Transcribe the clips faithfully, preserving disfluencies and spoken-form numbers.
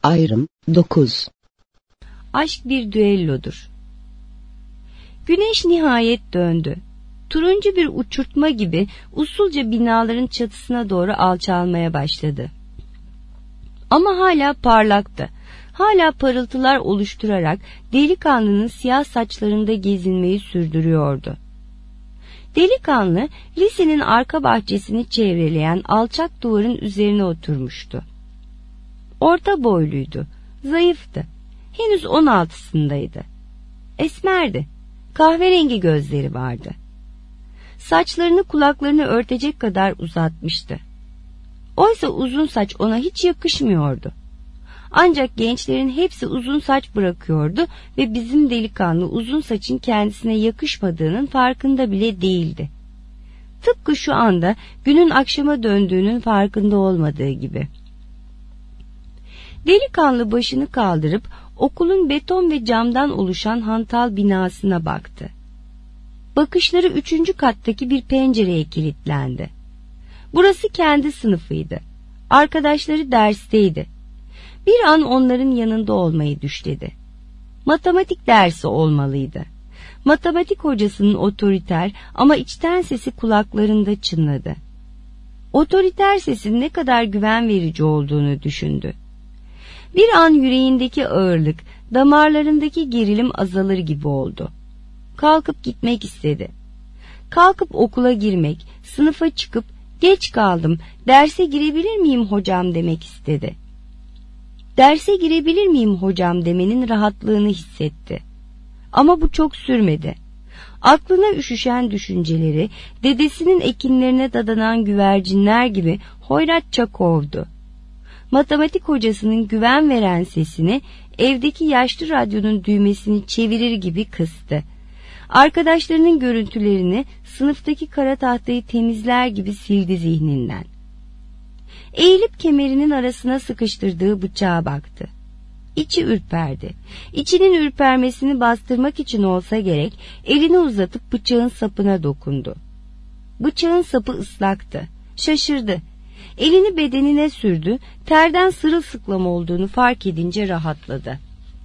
Ayrım dokuz. Aşk bir düellodur. Güneş nihayet döndü. Turuncu bir uçurtma gibi usulca binaların çatısına doğru alçalmaya başladı. Ama hala parlaktı. Hala parıltılar oluşturarak delikanlının siyah saçlarında gezinmeyi sürdürüyordu. Delikanlı lisenin arka bahçesini çevreleyen alçak duvarın üzerine oturmuştu. Orta boyluydu, zayıftı. Henüz on altısındaydı. Esmerdi, kahverengi gözleri vardı. Saçlarını kulaklarını örtecek kadar uzatmıştı. Oysa uzun saç ona hiç yakışmıyordu. Ancak gençlerin hepsi uzun saç bırakıyordu ve bizim delikanlı uzun saçın kendisine yakışmadığının farkında bile değildi. Tıpkı şu anda günün akşama döndüğünün farkında olmadığı gibi. Delikanlı başını kaldırıp okulun beton ve camdan oluşan hantal binasına baktı. Bakışları üçüncü kattaki bir pencereye kilitlendi. Burası kendi sınıfıydı. Arkadaşları dersteydi. Bir an onların yanında olmayı düşledi. Matematik dersi olmalıydı. Matematik hocasının otoriter ama içten sesi kulaklarında çınladı. Otoriter sesin ne kadar güven verici olduğunu düşündü. Bir an yüreğindeki ağırlık, damarlarındaki gerilim azalır gibi oldu. Kalkıp gitmek istedi. Kalkıp okula girmek, sınıfa çıkıp geç kaldım, derse girebilir miyim hocam demek istedi. Derse girebilir miyim hocam demenin rahatlığını hissetti. Ama bu çok sürmedi. Aklına üşüşen düşünceleri dedesinin ekinlerine dadanan güvercinler gibi hoyratça kovdu. Matematik hocasının güven veren sesini evdeki yaşlı radyonun düğmesini çevirir gibi kıstı. Arkadaşlarının görüntülerini sınıftaki kara tahtayı temizler gibi sildi zihninden. Eğilip kemerinin arasına sıkıştırdığı bıçağa baktı. İçi ürperdi. İçinin ürpermesini bastırmak için olsa gerek elini uzatıp bıçağın sapına dokundu. Bıçağın sapı ıslaktı. Şaşırdı. Elini bedenine sürdü, terden sırılsıklam olduğunu fark edince rahatladı.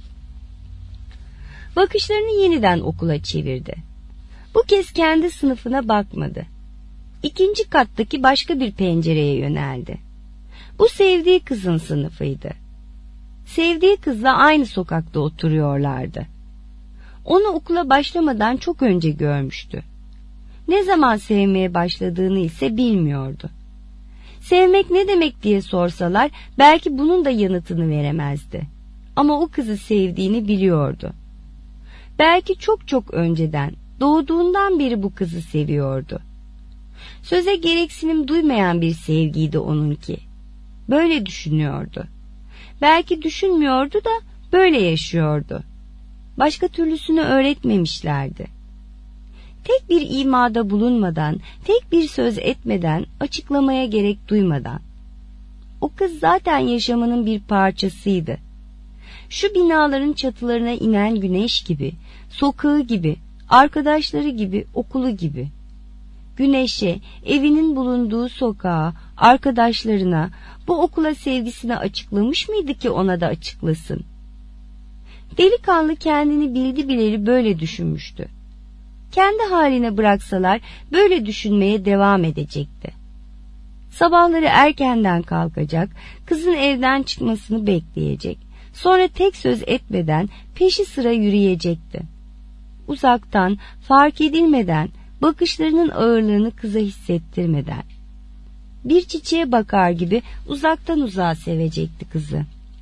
Bakışlarını yeniden okula çevirdi. Bu kez kendi sınıfına bakmadı. İkinci kattaki başka bir pencereye yöneldi. Bu sevdiği kızın sınıfıydı. Sevdiği kızla aynı sokakta oturuyorlardı. Onu okula başlamadan çok önce görmüştü. Ne zaman sevmeye başladığını ise bilmiyordu. Sevmek ne demek diye sorsalar belki bunun da yanıtını veremezdi. Ama o kızı sevdiğini biliyordu. Belki çok çok önceden, doğduğundan beri bu kızı seviyordu. Söze gereksinim duymayan bir sevgiydi onunki. Böyle düşünüyordu. Belki düşünmüyordu da böyle yaşıyordu. Başka türlüsünü öğretmemişlerdi. Tek bir imada bulunmadan, tek bir söz etmeden, açıklamaya gerek duymadan. O kız zaten yaşamının bir parçasıydı. Şu binaların çatılarına inen güneş gibi, sokağı gibi, arkadaşları gibi, okulu gibi. Güneşe, evinin bulunduğu sokağa, arkadaşlarına, bu okula sevgisini açıklamış mıydı ki ona da açıklasın? Delikanlı kendini bildi bileli böyle düşünmüştü. Kendi haline bıraksalar böyle düşünmeye devam edecekti. Sabahları erkenden kalkacak, kızın evden çıkmasını bekleyecek. Sonra tek söz etmeden peşi sıra yürüyecekti. Uzaktan, fark edilmeden, bakışlarının ağırlığını kıza hissettirmeden. Bir çiçeğe bakar gibi uzaktan uzağa sevecekti kızı.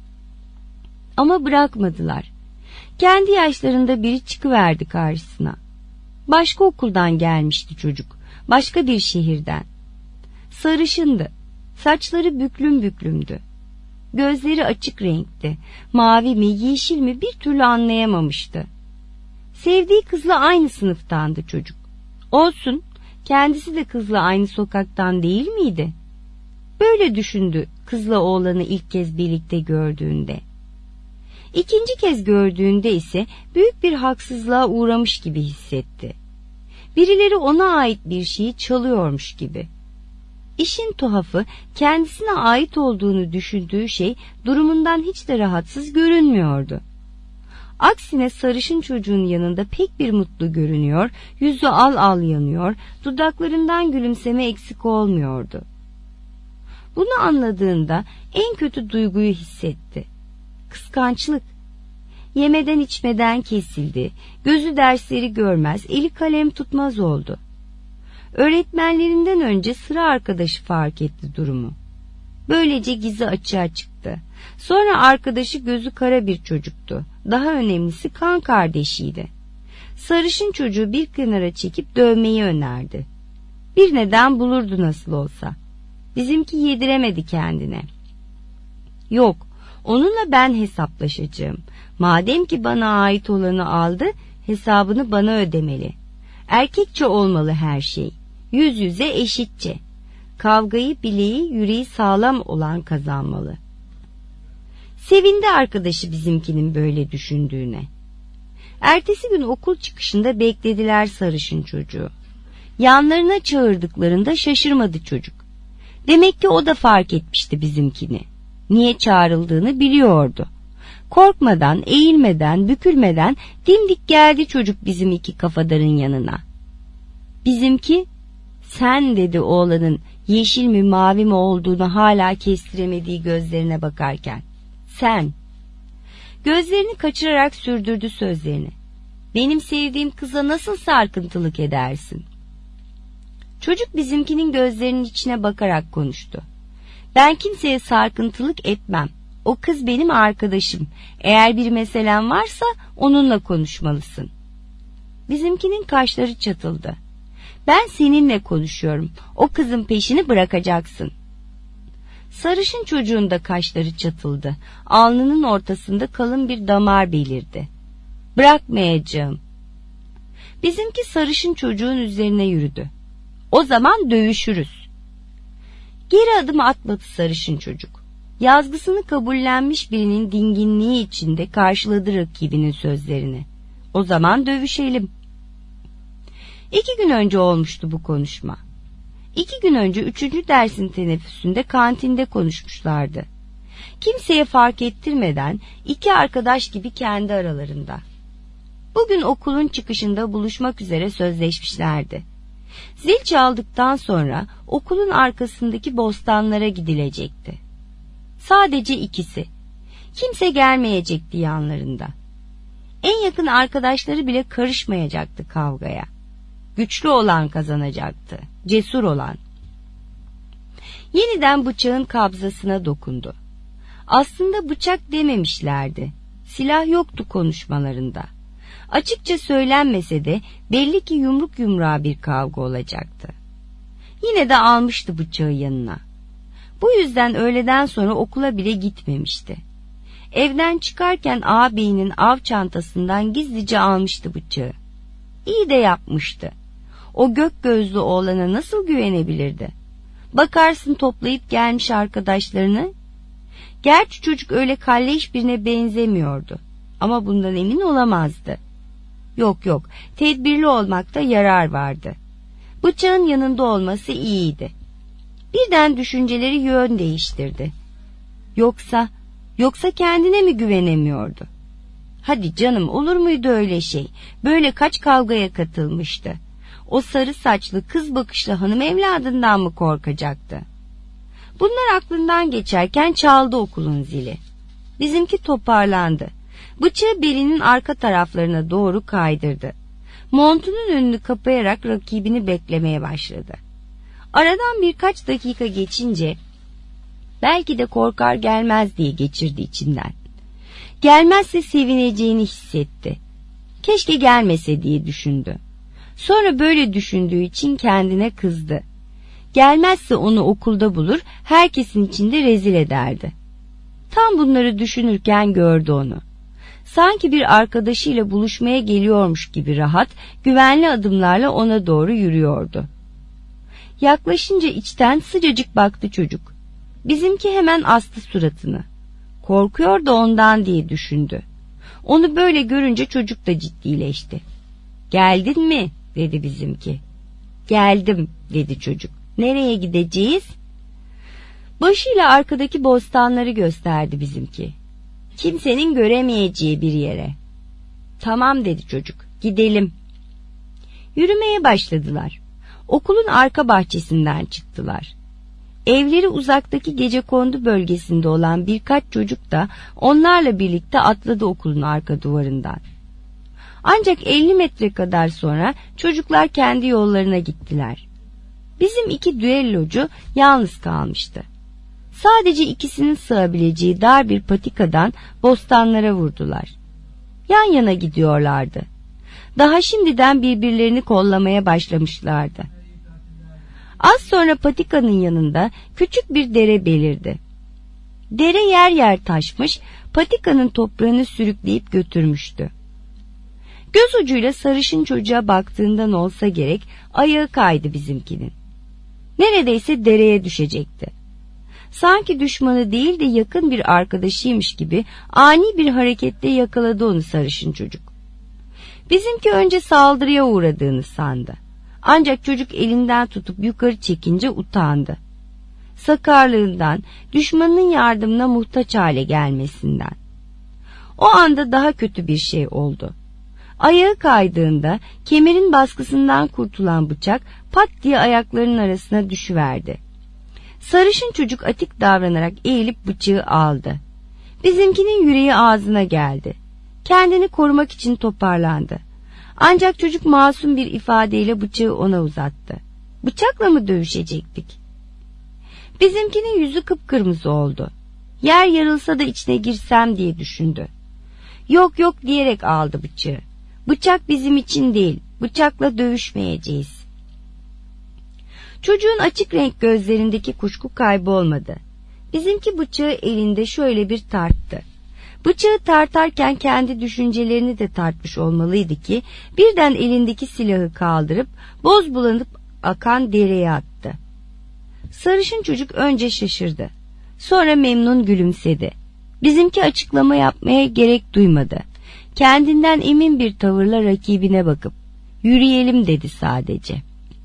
Ama bırakmadılar. Kendi yaşlarında biri çıkıverdi karşısına. Başka okuldan gelmişti çocuk, başka bir şehirden. Sarışındı, saçları büklüm büklümdü. Gözleri açık renkti, mavi mi yeşil mi bir türlü anlayamamıştı. Sevdiği kızla aynı sınıftandı çocuk. Olsun, kendisi de kızla aynı sokaktan değil miydi? Böyle düşündü kızla oğlanı ilk kez birlikte gördüğünde. İkinci kez gördüğünde ise büyük bir haksızlığa uğramış gibi hissetti. Birileri ona ait bir şeyi çalıyormuş gibi. İşin tuhafı, kendisine ait olduğunu düşündüğü şey durumundan hiç de rahatsız görünmüyordu. Aksine sarışın çocuğun yanında pek bir mutlu görünüyor, yüzü al al yanıyor, dudaklarından gülümseme eksik olmuyordu. Bunu anladığında en kötü duyguyu hissetti. Kıskançlık. Yemeden içmeden kesildi, gözü dersleri görmez, eli kalem tutmaz oldu. Öğretmenlerinden önce sıra arkadaşı fark etti durumu. Böylece gizli açığa çıktı. Sonra arkadaşı gözü kara bir çocuktu. Daha önemlisi kan kardeşiydi. Sarışın çocuğu bir kenara çekip dövmeyi önerdi. Bir neden bulurdu nasıl olsa. Bizimki yediremedi kendine. Yok, onunla ben hesaplaşacağım. Madem ki bana ait olanı aldı, hesabını bana ödemeli. Erkekçe olmalı her şey. Yüz yüze eşitçe. Kavgayı bileği, yüreği sağlam olan kazanmalı. Sevindi arkadaşı bizimkinin böyle düşündüğüne. Ertesi gün okul çıkışında beklediler sarışın çocuğu. Yanlarına çağırdıklarında şaşırmadı çocuk. Demek ki o da fark etmişti bizimkini. Niye çağrıldığını biliyordu. Korkmadan, eğilmeden, bükülmeden dimdik geldi çocuk bizim iki kafadarın yanına. Bizimki, sen dedi oğlanın yeşil mi mavi mi olduğunu hala kestiremediği gözlerine bakarken. Sen. Gözlerini kaçırarak sürdürdü sözlerini. Benim sevdiğim kıza nasıl sarkıntılık edersin? Çocuk bizimkinin gözlerinin içine bakarak konuştu. Ben kimseye sarkıntılık etmem. O kız benim arkadaşım. Eğer bir meselen varsa onunla konuşmalısın. Bizimkinin kaşları çatıldı. Ben seninle konuşuyorum. O kızın peşini bırakacaksın. Sarışın çocuğun da kaşları çatıldı. Alnının ortasında kalın bir damar belirdi. Bırakmayacağım. Bizimki sarışın çocuğun üzerine yürüdü. O zaman dövüşürüz. Geri adım atmadı sarışın çocuk. Yazgısını kabullenmiş birinin dinginliği içinde karşıladı rakibinin sözlerini. O zaman dövüşelim. İki gün önce olmuştu bu konuşma. İki gün önce üçüncü dersin teneffüsünde kantinde konuşmuşlardı. Kimseye fark ettirmeden iki arkadaş gibi kendi aralarında. Bugün okulun çıkışında buluşmak üzere sözleşmişlerdi. Zil çaldıktan sonra okulun arkasındaki bostanlara gidilecekti. Sadece ikisi. Kimse gelmeyecekti yanlarında. En yakın arkadaşları bile karışmayacaktı kavgaya. Güçlü olan kazanacaktı, cesur olan. Yeniden bıçağın kabzasına dokundu. Aslında bıçak dememişlerdi. Silah yoktu konuşmalarında. Açıkça söylenmese de belli ki yumruk yumruğa bir kavga olacaktı. Yine de almıştı bıçağı yanına. Bu yüzden öğleden sonra okula bile gitmemişti. Evden çıkarken ağabeyinin av çantasından gizlice almıştı bıçağı. İyi de yapmıştı. O gök gözlü oğlana nasıl güvenebilirdi? Bakarsın toplayıp gelmiş arkadaşlarını. Gerçi çocuk öyle kalleş birine benzemiyordu. Ama bundan emin olamazdı. Yok yok, tedbirli olmakta yarar vardı. Bıçağın yanında olması iyiydi. Birden düşünceleri yön değiştirdi. Yoksa, yoksa kendine mi güvenemiyordu? Hadi canım, olur muydu öyle şey? Böyle kaç kavgaya katılmıştı. O sarı saçlı kız bakışlı hanım evladından mı korkacaktı? Bunlar aklından geçerken çaldı okulun zili. Bizimki toparlandı. Bıçağı belinin arka taraflarına doğru kaydırdı. Montunun önünü kapayarak rakibini beklemeye başladı. Aradan birkaç dakika geçince belki de korkar gelmez diye geçirdi içinden. Gelmezse sevineceğini hissetti. Keşke gelmese diye düşündü. Sonra böyle düşündüğü için kendine kızdı. Gelmezse onu okulda bulur, herkesin içinde rezil ederdi. Tam bunları düşünürken gördü onu. Sanki bir arkadaşıyla buluşmaya geliyormuş gibi rahat, güvenli adımlarla ona doğru yürüyordu. Yaklaşınca içten sıcacık baktı çocuk. Bizimki hemen astı suratını. Korkuyor da ondan diye düşündü. Onu böyle görünce çocuk da ciddileşti. Geldin mi? Dedi bizimki. Geldim dedi çocuk. Nereye gideceğiz? Başıyla arkadaki bostanları gösterdi bizimki. Kimsenin göremeyeceği bir yere. Tamam dedi çocuk, gidelim. Yürümeye başladılar. Okulun arka bahçesinden çıktılar. Evleri uzaktaki gecekondu bölgesinde olan birkaç çocuk da onlarla birlikte atladı okulun arka duvarından. Ancak elli metre kadar sonra çocuklar kendi yollarına gittiler. Bizim iki düellocu yalnız kalmıştı. Sadece ikisinin sığabileceği dar bir patikadan bostanlara vurdular. Yan yana gidiyorlardı. Daha şimdiden birbirlerini kollamaya başlamışlardı. Az sonra patikanın yanında küçük bir dere belirdi. Dere yer yer taşmış, patikanın toprağını sürükleyip götürmüştü. Göz ucuyla sarışın çocuğa baktığından olsa gerek ayağı kaydı bizimkinin. Neredeyse dereye düşecekti. Sanki düşmanı değil de yakın bir arkadaşıymış gibi ani bir hareketle yakaladı onu sarışın çocuk. Bizimki önce saldırıya uğradığını sandı. Ancak çocuk elinden tutup yukarı çekince utandı. Sakarlığından, düşmanının yardımına muhtaç hale gelmesinden. O anda daha kötü bir şey oldu. Ayağı kaydığında kemerin baskısından kurtulan bıçak pat diye ayaklarının arasına düşüverdi. Sarışın çocuk atik davranarak eğilip bıçağı aldı. Bizimkinin yüreği ağzına geldi. Kendini korumak için toparlandı. Ancak çocuk masum bir ifadeyle bıçağı ona uzattı. Bıçakla mı dövüşecektik? Bizimkinin yüzü kıpkırmızı oldu. Yer yarılsa da içine girsem diye düşündü. Yok yok diyerek aldı bıçağı. Bıçak bizim için değil, bıçakla dövüşmeyeceğiz. Çocuğun açık renk gözlerindeki kuşku kaybolmadı. Bizimki bıçağı elinde şöyle bir tarttı. Bıçağı tartarken kendi düşüncelerini de tartmış olmalıydı ki birden elindeki silahı kaldırıp boz bulanıp akan dereye attı. Sarışın çocuk önce şaşırdı. Sonra memnun gülümsedi. Bizimki açıklama yapmaya gerek duymadı. Kendinden emin bir tavırla rakibine bakıp yürüyelim dedi sadece.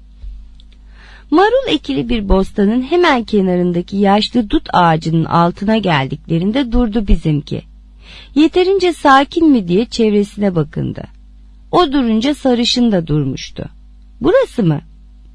Marul ekili bir bostanın hemen kenarındaki yaşlı dut ağacının altına geldiklerinde durdu bizimki. Yeterince sakin mi diye çevresine bakındı. O durunca sarışın da durmuştu. Burası mı?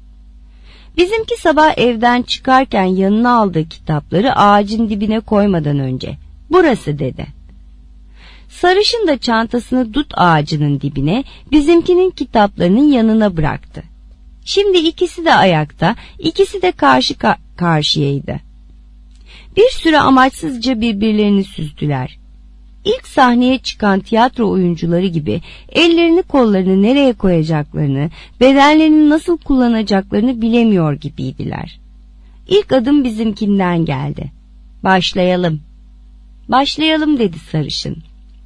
Bizimki sabah evden çıkarken yanına aldığı kitapları ağacın dibine koymadan önce burası dedi. Sarışın da çantasını dut ağacının dibine, bizimkinin kitaplarının yanına bıraktı. Şimdi ikisi de ayakta, ikisi de karşı ka- karşıyaydı. Bir süre amaçsızca birbirlerini süzdüler. İlk sahneye çıkan tiyatro oyuncuları gibi ellerini kollarını nereye koyacaklarını, bedenlerini nasıl kullanacaklarını bilemiyor gibiydiler. İlk adım bizimkinden geldi. Başlayalım. Başlayalım dedi sarışın.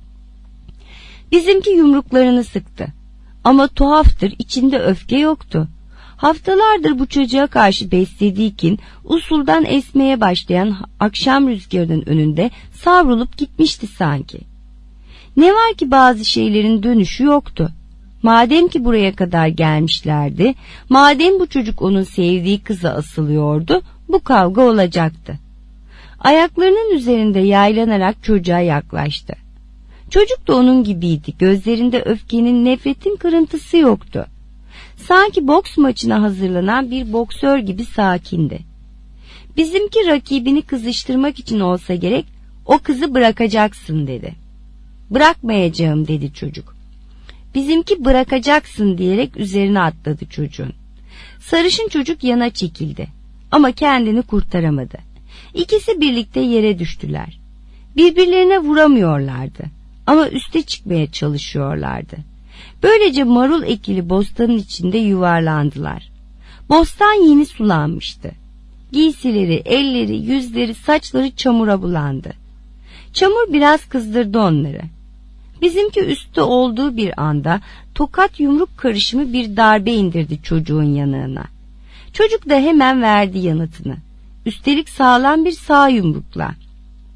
Bizimki yumruklarını sıktı. Ama tuhaftır, içinde öfke yoktu. Haftalardır bu çocuğa karşı beslediği kin, usuldan esmeye başlayan akşam rüzgarının önünde savrulup gitmişti sanki. Ne var ki bazı şeylerin dönüşü yoktu. Madem ki buraya kadar gelmişlerdi, madem bu çocuk onun sevdiği kıza asılıyordu, bu kavga olacaktı. Ayaklarının üzerinde yaylanarak çocuğa yaklaştı. Çocuk da onun gibiydi, gözlerinde öfkenin, nefretin kırıntısı yoktu. Sanki boks maçına hazırlanan bir boksör gibi sakindi. Bizimki rakibini kızıştırmak için olsa gerek, o kızı bırakacaksın dedi. Bırakmayacağım dedi çocuk. Bizimki bırakacaksın diyerek üzerine atladı çocuğun. Sarışın çocuk yana çekildi ama kendini kurtaramadı. İkisi birlikte yere düştüler. Birbirlerine vuramıyorlardı ama üste çıkmaya çalışıyorlardı. Böylece marul ekili bostanın içinde yuvarlandılar. Bostan yeni sulanmıştı. Giysileri, elleri, yüzleri, saçları çamura bulandı. Çamur biraz kızdırdı onları. Bizimki üstte olduğu bir anda tokat yumruk karışımı bir darbe indirdi çocuğun yanağına. Çocuk da hemen verdi yanıtını. Üstelik sağlam bir sağ yumrukla.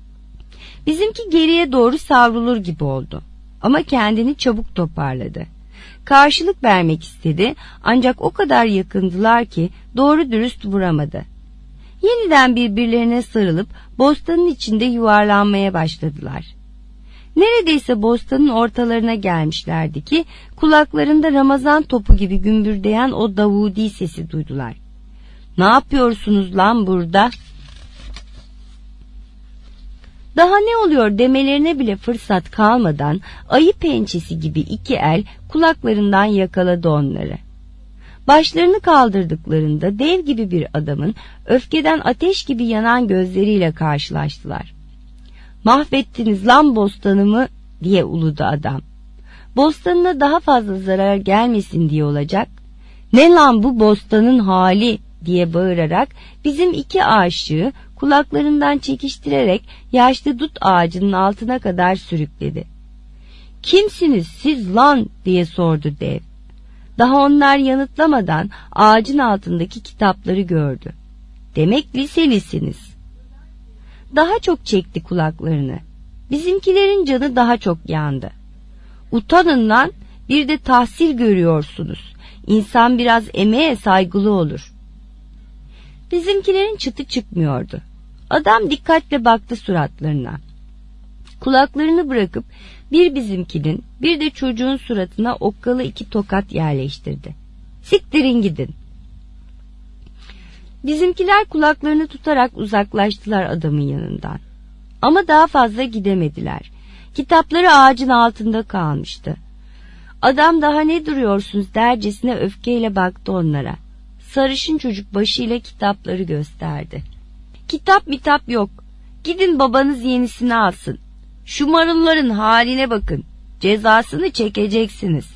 Bizimki geriye doğru savrulur gibi oldu. Ama kendini çabuk toparladı. Karşılık vermek istedi ancak o kadar yakındılar ki doğru dürüst vuramadı. Yeniden birbirlerine sarılıp bostanın içinde yuvarlanmaya başladılar. Neredeyse bostanın ortalarına gelmişlerdi ki kulaklarında Ramazan topu gibi gümbürdeyen o Davudi sesi duydular. "Ne yapıyorsunuz lan burada?" Daha ne oluyor demelerine bile fırsat kalmadan ayı pençesi gibi iki el kulaklarından yakaladı onları. Başlarını kaldırdıklarında dev gibi bir adamın öfkeden ateş gibi yanan gözleriyle karşılaştılar. "Mahvettiniz lan bostanımı," diye uludu adam. Bostanına daha fazla zarar gelmesin diye olacak. "Ne lan bu bostanın hali," diye bağırarak bizim iki aşığı kulaklarından çekiştirerek yaşlı dut ağacının altına kadar sürükledi. "Kimsiniz siz lan?" diye sordu dev. Daha onlar yanıtlamadan ağacın altındaki kitapları gördü. "Demek liselisiniz." Daha çok çekti kulaklarını. Bizimkilerin canı daha çok yandı. "Utanın lan, bir de tahsil görüyorsunuz. İnsan biraz emeğe saygılı olur." Bizimkilerin çıtı çıkmıyordu. Adam dikkatle baktı suratlarına. Kulaklarını bırakıp bir bizimkinin bir de çocuğun suratına okkalı iki tokat yerleştirdi. "Siktirin gidin." Bizimkiler kulaklarını tutarak uzaklaştılar adamın yanından. Ama daha fazla gidemediler. Kitapları ağacın altında kalmıştı. Adam "Daha ne duruyorsunuz?" dercesine öfkeyle baktı onlara. Sarışın çocuk başıyla kitapları gösterdi. "Kitap mitap yok. Gidin babanız yenisini alsın. Şu marulların haline bakın. Cezasını çekeceksiniz."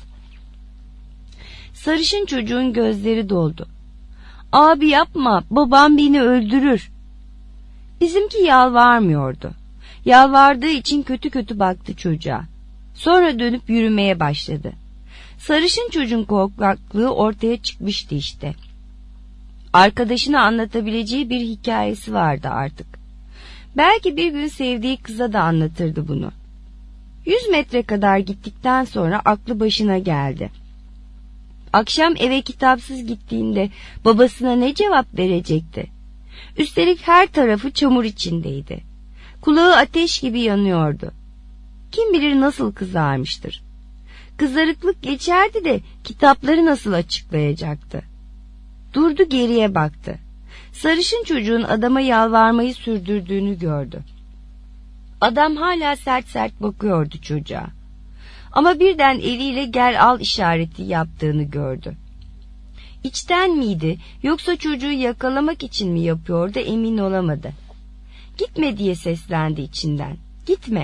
Sarışın çocuğun gözleri doldu. "Abi yapma, babam beni öldürür." Bizimki yalvarmıyordu. Yalvardığı için kötü kötü baktı çocuğa. Sonra dönüp yürümeye başladı. Sarışın çocuğun korkaklığı ortaya çıkmıştı işte. Arkadaşına anlatabileceği bir hikayesi vardı artık. Belki bir gün sevdiği kıza da anlatırdı bunu. Yüz metre kadar gittikten sonra aklı başına geldi. Akşam eve kitapsız gittiğinde babasına ne cevap verecekti? Üstelik her tarafı çamur içindeydi. Kulağı ateş gibi yanıyordu. Kim bilir nasıl kızarmıştır. Kızarıklık geçerdi de kitapları nasıl açıklayacaktı? Durdu, geriye baktı. Sarışın çocuğun adama yalvarmayı sürdürdüğünü gördü. Adam hala sert sert bakıyordu çocuğa. Ama birden eliyle "gel al" işareti yaptığını gördü. İçten miydi yoksa çocuğu yakalamak için mi yapıyordu emin olamadı. "Gitme" diye seslendi içinden. "Gitme."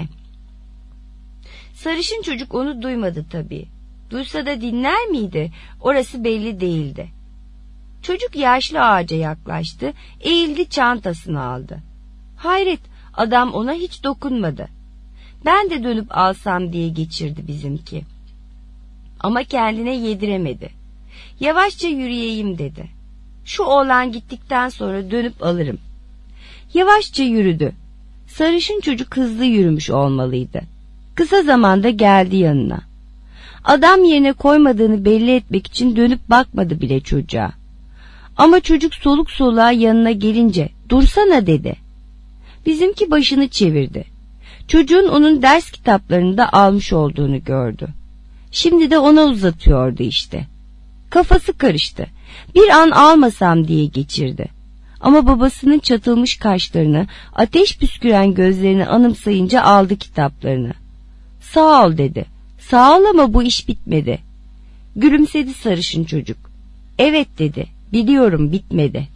Sarışın çocuk onu duymadı tabii. Duysa da dinler miydi? Orası belli değildi. Çocuk yaşlı ağaca yaklaştı, eğildi, çantasını aldı. Hayret, adam ona hiç dokunmadı. "Ben de dönüp alsam" diye geçirdi bizimki. Ama kendine yediremedi. "Yavaşça yürüyeyim" dedi. "Şu oğlan gittikten sonra dönüp alırım." Yavaşça yürüdü. Sarışın çocuk hızlı yürümüş olmalıydı. Kısa zamanda geldi yanına. Adam yerine koymadığını belli etmek için dönüp bakmadı bile çocuğa. Ama çocuk soluk soluğa yanına gelince "Dursana" dedi. Bizimki başını çevirdi. Çocuğun onun ders kitaplarını da almış olduğunu gördü. Şimdi de ona uzatıyordu işte. Kafası karıştı. Bir an almasam diye geçirdi. Ama babasının çatılmış kaşlarını, ateş püsküren gözlerini anımsayınca aldı kitaplarını. "Sağ ol" dedi. "Sağ ol ama bu iş bitmedi." Gülümsedi sarışın çocuk. "Evet" dedi. "Biliyorum, bitmedi."